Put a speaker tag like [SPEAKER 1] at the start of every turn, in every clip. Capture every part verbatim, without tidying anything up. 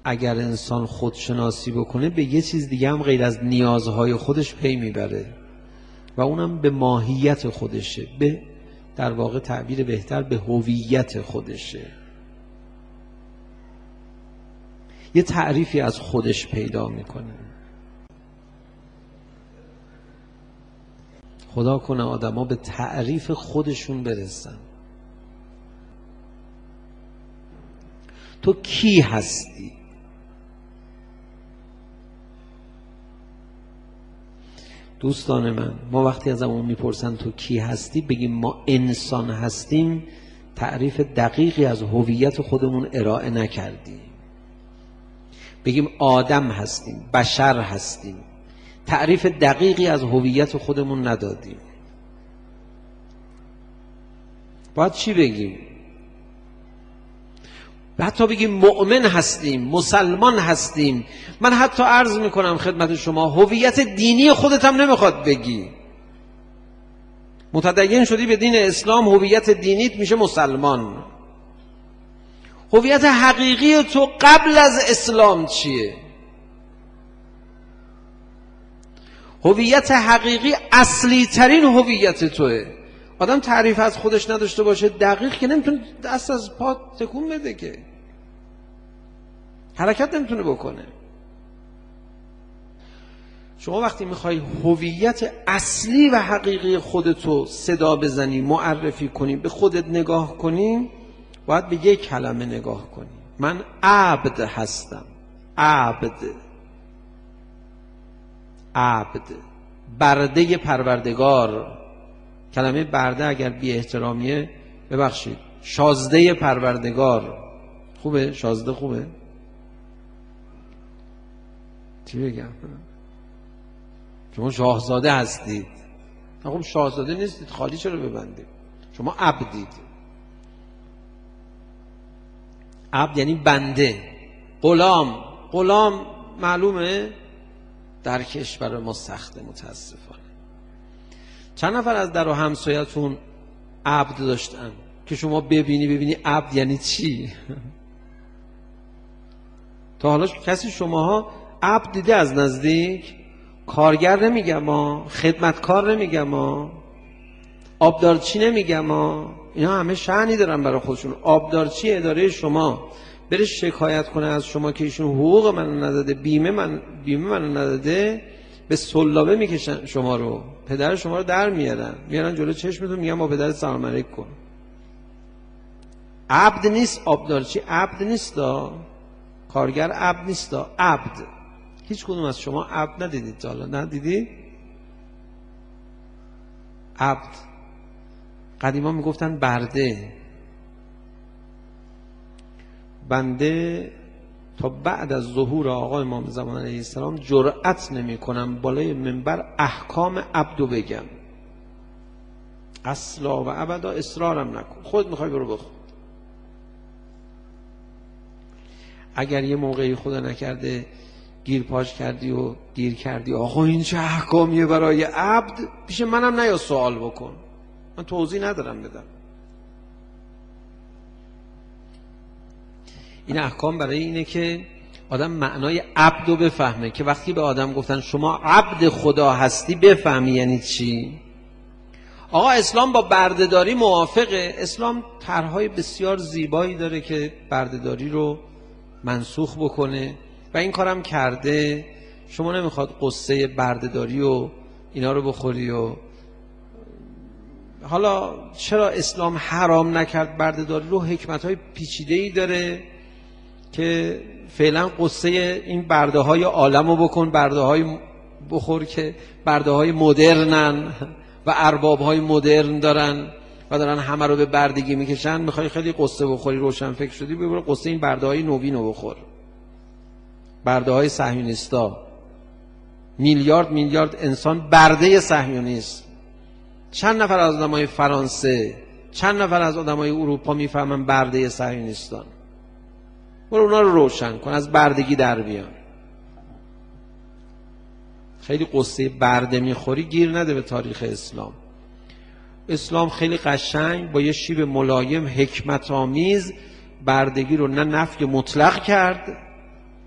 [SPEAKER 1] اگر انسان خودشناسی بکنه به یه چیز دیگه هم غیر از نیازهای خودش پی میبره و اونم به ماهیت خودشه، به در واقع تعبیر بهتر به هویت خودشه. یه تعریفی از خودش پیدا میکنه. خدا کنه آدما به تعریف خودشون برسن. تو کی هستی؟ دوستان من، ما وقتی از همون میپرسن تو کی هستی، بگیم ما انسان هستیم، تعریف دقیقی از هویت خودمون ارائه نکردیم. بگیم آدم هستیم، بشر هستیم، تعریف دقیقی از هویت خودمون ندادیم. باید چی بگیم؟ حتی بگیم مؤمن هستیم، مسلمان هستیم. من حتی عرض میکنم خدمت شما، هویت دینی خودت هم نمیخواد بگی. متدین شدی به دین اسلام، هویت دینیت میشه مسلمان. هویت حقیقی تو قبل از اسلام چیه؟ هویت حقیقی اصلی ترین هویت توه. آدم تعریف از خودش نداشته باشه دقیق که نمیتونه دست از پا تکون بده، که حرکت نمیتونه بکنه. شما وقتی میخوای هویت اصلی و حقیقی خودتو صدا بزنی، معرفی کنی، به خودت نگاه کنی، باید به یک کلمه نگاه کنی. من عبد هستم. عبد عبد برده پروردگار. کلمه برده اگر بی احترامیه ببخشید، شازده پروردگار. خوبه؟ شازده خوبه؟ چی بگم؟ شما شاهزاده هستید. خب شاهزاده نیستید، خالی چرا ببندید؟ شما عبدید. عبد یعنی بنده، غلام. غلام معلومه در کشور ما سخته متاسفانه. چند نفر از در و همسایتون عبد داشتن که شما ببینی ببینی عبد یعنی چی؟ تا حالا کسی شماها عبد دیده از نزدیک؟ کارگر نمیگم ما، خدمتکار نمیگم ما، آبدارچی نمیگم ما. اینا همه شأنی دارن برای خودشون. آبدارچی اداره شما بره شکایت کنه از شما که ایشون حقوق منو نداده، بیمه من بیمه منو نداده، به سلابه میکشن شما رو، پدر شما رو در میارن، میارن جلو چشمتون، میگن با پدر سلام علیک کن. عبد نیست آبدارچی، عبد نیست دا. کارگر عبد نیست دا. عبد. هیچ کدوم از شما عبد ندیدید تا حالا؟ ندیدید؟ عبد. قدیما میگفتن برده. بنده تا بعد از ظهور آقا امام زمان علیه السلام جرأت نمی کنم بالای منبر احکام عبدو بگم. اصلا و ابدا اصرارم نکن. خود میخوای برو بخون. اگر یه موقعی خدا نکرده گیر پاش کردی و گیر کردی آقا این چه احکامیه برای عبد، پیش منم نیا سوال بکن، من توضیح ندارم بدم. این احکام برای اینه که آدم معنای عبدو بفهمه، که وقتی به آدم گفتن شما عبد خدا هستی بفهمی یعنی چی. آقا اسلام با بردهداری موافقه. اسلام طرحهای بسیار زیبایی داره که بردهداری رو منسوخ بکنه و این کارم کرده. شما نمیخواد قصه بردهداری و اینا رو بخوری. و حالا چرا اسلام حرام نکرد بردهداری رو؟ حکمت‌های پیچیده‌ای داره که فعلا قصه این برده های عالم رو بکن، برده های بخور که برده های مدرنن و ارباب های مدرن دارن و دارن همه رو به بردگی میکشن. میخوای خیلی قصه بخوری، روشن فکر شدی، ببر قصه این برده های نوین رو بخور. برده های صهیونیستا، میلیارد میلیارد انسان برده صهیونیست. چند نفر از آدمای فرانسه، چند نفر از آدمای اروپا میفهمن برده صهیونیستان؟ برو اونا رو روشن کن، از بردگی در بیان. خیلی قصه برده میخوری گیر نده به تاریخ اسلام. اسلام خیلی قشنگ با یه شیب ملایم حکمت آمیز بردگی رو نه نفی مطلق کرد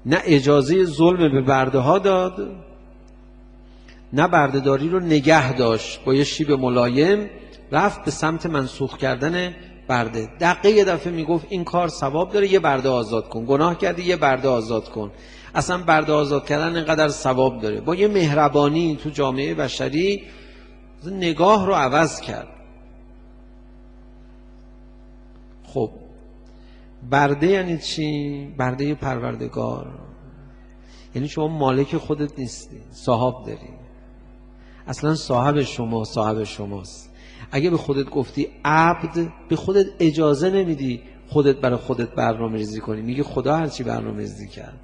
[SPEAKER 1] نه اجازه ظلم به برده ها داد، نه بردهداری رو نگه داشت. با یه شیب ملایم رفت به سمت منسوخ کردن برده. دقیقه یه دفعه میگفت این کار ثواب داره، یه برده آزاد کن. گناه کردی، یه برده آزاد کن. اصلا برده آزاد کردن اینقدر ثواب داره. با یه مهربانی تو جامعه بشری نگاه رو عوض کرد. خب برده یعنی چی؟ برده پروردگار. یعنی شما مالک خودت نیستی، صاحب داری. اصلا صاحب شما صاحب شماست. اگه به خودت گفتی عبد، به خودت اجازه نمیدی خودت برای خودت برنامه ریزی کنی. میگی خدا هرچی برنامه ریزی کرد.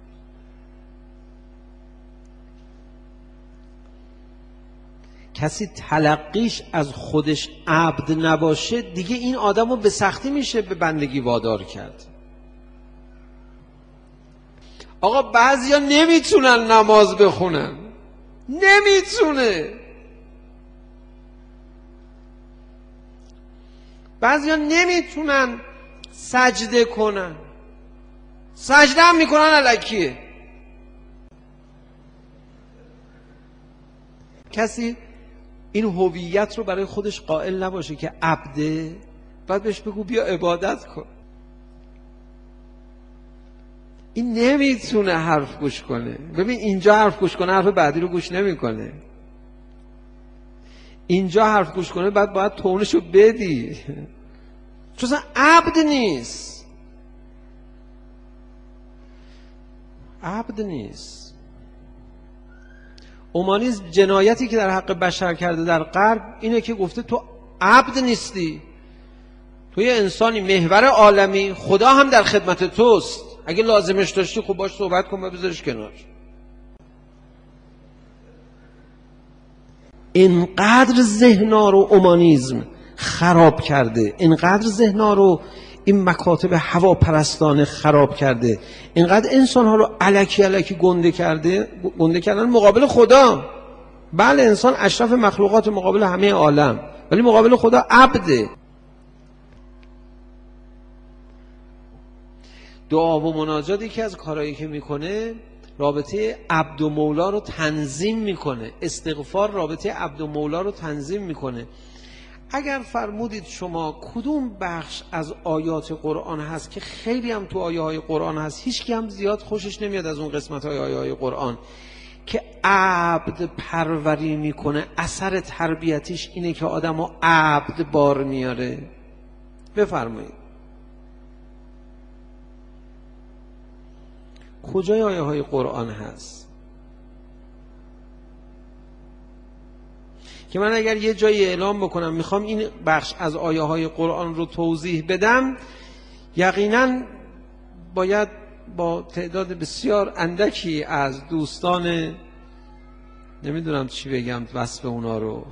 [SPEAKER 1] کسی تلقیش از خودش عبد نباشه، دیگه این آدمو به سختی میشه به بندگی وادار کرد. آقا بعضیا نمیتونن نماز بخونن، نمیتونه. بعضیا نمیتونن سجده کنن، سجده هم میکنن الکیه. کسی این هویت رو برای خودش قائل نباشه که عبده، بعد بهش بگو بیا عبادت کن. این نمیتونه حرف گوش کنه. ببین اینجا حرف گوش کنه، حرف بعدی رو گوش نمیکنه. اینجا حرف گوش کنه، بعد باید تونشو بدی، چون اصلا عبد نیست. عبد نیست. اومانیسم جنایتی که در حق بشر کرده در غرب اینه که گفته تو عبد نیستی، تو یه انسانی محور عالمی، خدا هم در خدمت توست. اگه لازمش داشتی خب باش صحبت کن و بذارش کنار. اینقدر ذهنا رو اومانیسم خراب کرده، اینقدر ذهنا رو این مکاتب هواپرستانه خراب کرده، اینقدر انسان ها رو الکی الکی گنده کرده، گنده کردن مقابل خدا. بله انسان اشرف مخلوقات مقابل همه عالم، ولی مقابل خدا عبده. دعا و مناجات یکی از کارهایی که میکنه رابطه عبد و مولا رو تنظیم میکنه. استغفار رابطه عبد و مولا رو تنظیم میکنه. اگر فرمودید شما کدوم بخش از آیات قرآن هست که خیلی هم تو آیه های قرآن هست، هیچ کی هم زیاد خوشش نمیاد از اون قسمت های آیه های قرآن که عبد پروری میکنه، اثر تربیتیش اینه که آدمو عبد بار میاره، بفرمایید کجای آیه های قرآن هست که من اگر یه جایی اعلام بکنم میخوام این بخش از آیه های قرآن رو توضیح بدم، یقینا باید با تعداد بسیار اندکی از دوستان، نمیدونم چی بگم وصف اونا رو،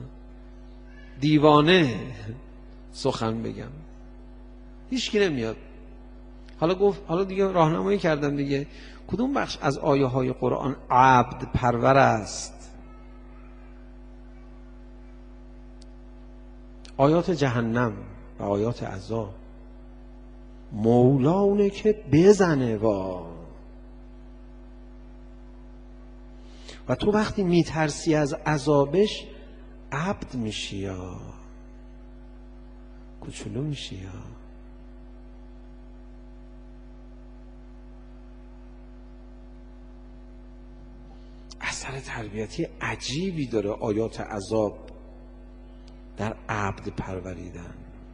[SPEAKER 1] دیوانه سخن بگم. هیچ کی نمیاد. حالا گفت، حالا دیگه راهنمایی کردم دیگه، کدوم بخش از آیه های قرآن عبد پرور است؟ آیات جهنم و آیات عذاب. مولانه که بزنه وا. و تو وقتی میترسی از عذابش عبد میشی یا کوچولو میشی یا. اثر تربیتی عجیبی داره آیات عذاب در عبد پروریدن.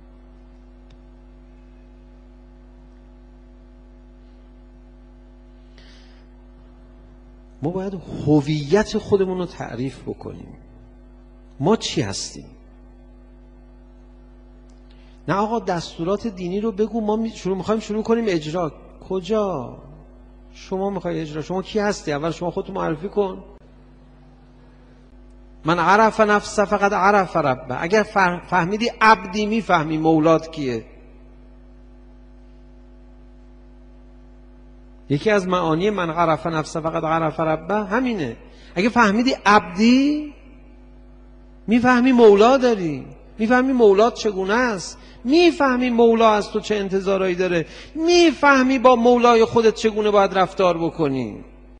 [SPEAKER 1] ما باید هویت خودمون رو تعریف بکنیم. ما چی هستیم؟ نه آقا دستورات دینی رو بگو، ما شروع میخوایم شروع کنیم اجرا. کجا؟ شما میخوای اجرا؟ شما کی هستی؟ اول شما خودتو معرفی کن. من عرف نفسه فقط عرف ربه. اگر فهمیدی عبدی میفهمی مولات کیه. یکی از معانی من عرف نفسه فقط عرف ربه همینه. اگه فهمیدی عبدی میفهمی مولا داری، میفهمی مولات چگونه است، میفهمی مولا از تو چه انتظارایی داره، میفهمی با مولای خودت چگونه باید رفتار بکنی.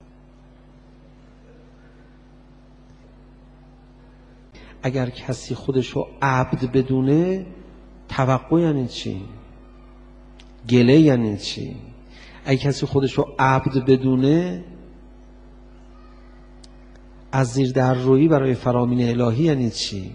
[SPEAKER 1] اگر کسی خودشو عبد بدونه، توقع یعنی چی؟ گله یعنی چی؟ اگر کسی خودشو عبد بدونه، از زیر در رویی برای فرامین الهی یعنی چی؟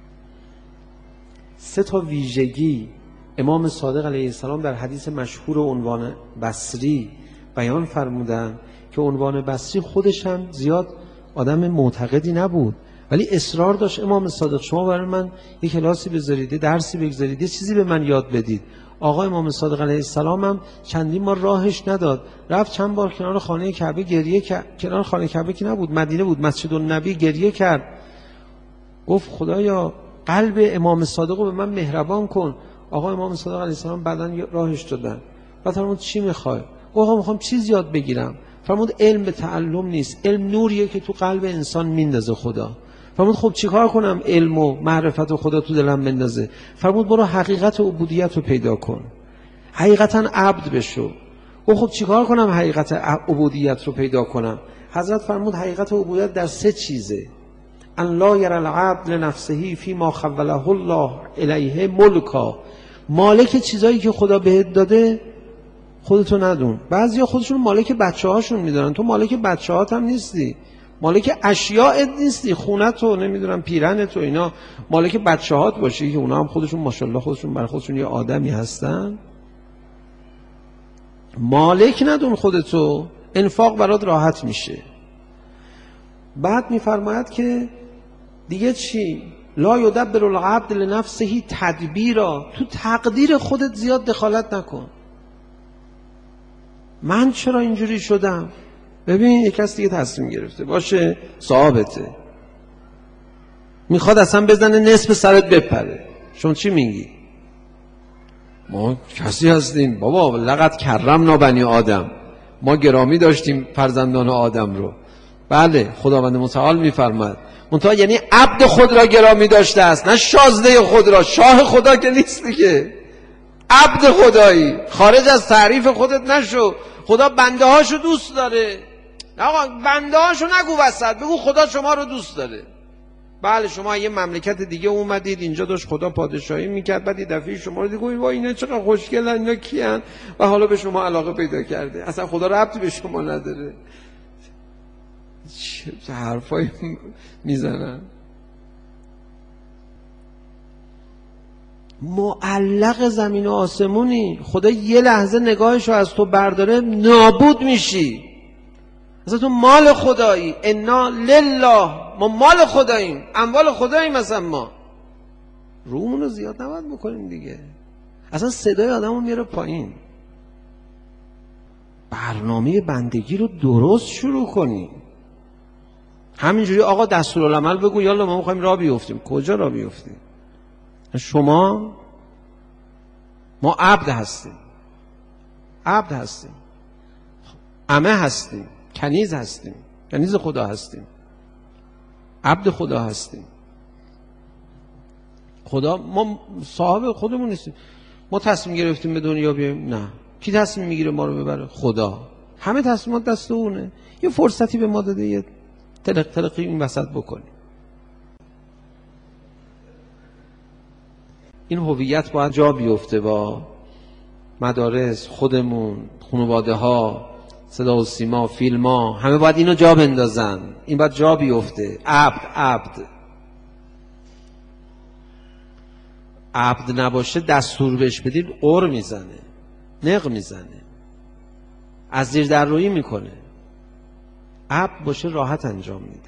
[SPEAKER 1] سه تا ویژگی امام صادق علیه السلام در حدیث مشهور عنوان بصری بیان فرمودن که عنوان بصری خودش هم زیاد آدم معتقدی نبود، ولی اصرار داشت امام صادق شما برای من یک کلاسی بذارید، درسی بگذارید، یه چیزی به من یاد بدید. آقا امام صادق علیه السلام هم چندین ما راهش نداد، رفت چند بار کنار خانه کعبه گریه کرد. کنار خانه کعبه که نبود، مدینه بود، مسجد النبی، گریه کرد، گفت خدایا قلب امام صادق رو به من مهربان کن. آقا امام صادق علیه السلام بعداً راهش دادن. بعد فرمود چی میخوای؟ آقا میخوام چیز یاد بگیرم. فرمود علم به تعلم نیست، علم نوریه که تو قلب انسان میندازه خدا. فرمود خب چیکار کنم علم و معرفت و خدا تو دلم بندازه؟ فرمود برو حقیقت و عبودیت رو پیدا کن، حقیقتا عبد بشو. او خب چیکار کنم حقیقت عبودیت رو پیدا کنم؟ حضرت فرمود حقیقت عبودیت در سه چیزه: ان لا یرى العبد لنفسه فيما خوله الله الیه ملکا. مالک چیزایی که خدا بهت داده خودتو ندون. بعضیا خودشون مالک بچه‌هاشون میدونن، تو مالک بچه‌هات هم نیستی، مالک اشیاءت نیستی، خونتو نمیدونم پیرنتو اینا مالک بچه‌هات باشی که اونا هم خودشون ماشاءالله خودشون برای خودشون یه آدمی هستن. مالک ندون خودتو، انفاق برات راحت میشه. بعد میفرماید که دیگه چی؟ لا یدبر العبد لنفسه تدبیرا. تو تقدیر خودت زیاد دخالت نکن. من چرا اینجوری شدم؟ ببین یک کس دیگه تصمیم گرفته باشه، صاحبته، میخواد اصلا بزنه نصف سرت بپره، شما چی میگی؟ ما کسی هستیم بابا، لقد کرمنا بنی آدم، ما گرامی داشتیم فرزندان آدم رو. بله خداوند متعال میفرماد منتها یعنی عبد خود را گرامی داشته است، نه شازده خود را. شاه خدا که نیستی که، عبد خدایی، خارج از تعریف خودت نشو. خدا بنده هاشو دوست داره. آقا بنده هاشو نگو وسط، بگو خدا شما رو دوست داره. بله شما یه مملکت دیگه اومدید اینجا داشت خدا پادشاهی میکرد، بعد یه دفعه شما رو دیگه وا اینا چقدر خوشگلن، اینا کیان؟ و حالا به شما علاقه پیدا کرده. اصلا خدا ربطی به شما نداره. چه حرفایی میزنن. معلق زمین و آسمونی، خدا یه لحظه نگاهشو از تو برداره نابود میشی. اصلا تو مال خدایی، انا لله، ما مال خداییم، اموال خداییم. مثلا ما رومونو زیاد نباید بکنیم دیگه. اصلا صدای آدمو میاره پایین. برنامه بندگی رو درست شروع کنیم. همینجوری آقا دستورالعمل بگو یالا ما میخوایم راه بیفتیم. کجا راه بیفتیم؟ شما ما عبد هستیم، عبد هستیم، عمه هستیم، کنیز هستیم، کنیز خدا هستیم، عبد خدا هستیم. خدا ما صاحب خودمون نیستیم. ما تصمیم گرفتیم به دنیا بیایم؟ نه. کی تصمیم میگیره ما رو ببره؟ خدا. همه تصمیمات دست اونه. یه فرصتی به ما داده یه تلق تلقی این وسط بکنیم. این هویت باید جا بیفته با مدارس، خودمون، خانواده ها، صدا و سیما، فیلم ها، همه باید اینو جا بندازن. این باید جا بیفته. عبد عبد عبد نباشه دستور بهش بدید قر میزنه، نق میزنه، از زیر در رویی میکنه. عبد باشه راحت انجام میده.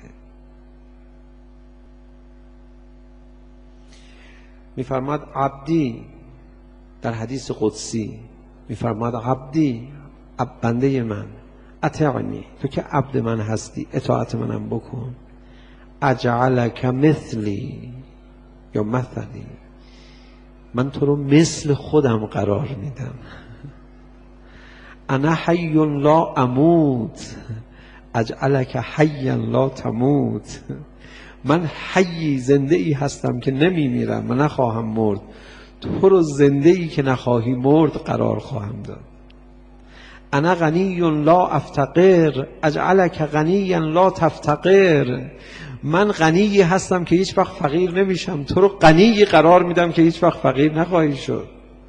[SPEAKER 1] میفرماد عبدی در حدیث قدسی، میفرماد عبدی، بنده من، اطیعنی، تو که عبد من هستی اطاعت منم بکن. اجعلک مثلی یا مثلی، من تو رو مثل خودم قرار میدم. انا حی لا اموت اجعلک حیا لا تموت، من حیی زنده ای هستم که نمی میرم و نخواهم مرد، تو رو زنده ای که نخواهی مرد قرار خواهم داد. انا غنی لا افتقر اجعلک غنیا لا تفتقر، من غنی هستم که هیچ وقت فقیر نمیشم، تو رو غنی قرار میدم که هیچ وقت فقیر نخواهی شد.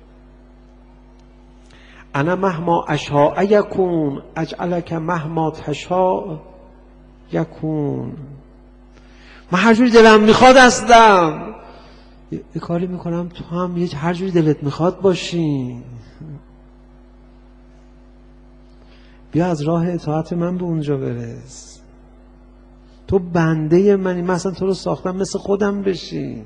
[SPEAKER 1] انا مهما اشاء یکون اجعلک مهما تشاء یکون، من هر جوری دلم میخواد هستم، یه کاری میکنم تو هم یه هر جوری دلت میخواد باشی. بیا از راه اطاعت من به اونجا برس، تو بنده منی، من اصلا تو رو ساختم مثل خودم بشی.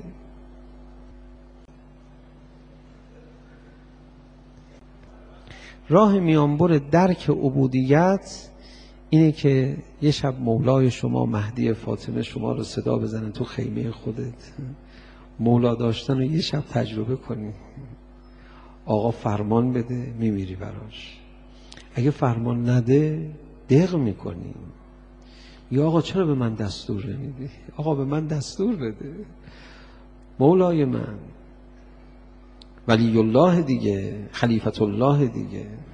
[SPEAKER 1] راه میانبر درک عبودیت اینه که یه شب مولای شما مهدی فاطمه شما رو صدا بزنه تو خیمه خودت، مولا داشتن رو یه شب تجربه کنی. آقا فرمان بده میمیری براش، اگه فرمان نده دق میکنی. یا آقا چرا به من دستور نمیدی؟ آقا به من دستور بده. مولای من ولی الله دیگه، خلیفت الله دیگه.